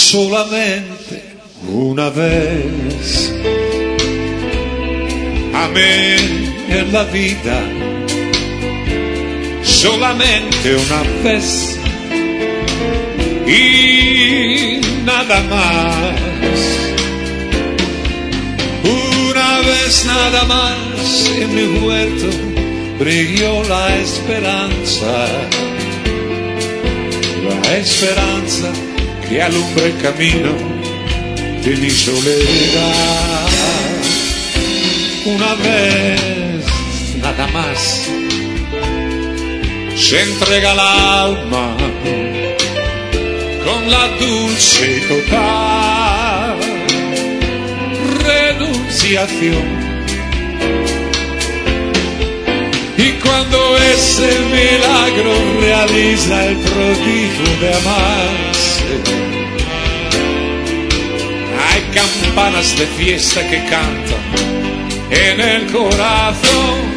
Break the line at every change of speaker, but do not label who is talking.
solamente una vez. Amé en la vida solamente una vez y nada más. Una vez nada más en mi huerto brilló la esperanza que alumbra el camino de mi soledad. Una vez nada más se entrega el alma con la dulce y total renunciación. Y cuando ese milagro realiza el prodigio de amarse, hay campanas de fiesta que cantan en el corazón.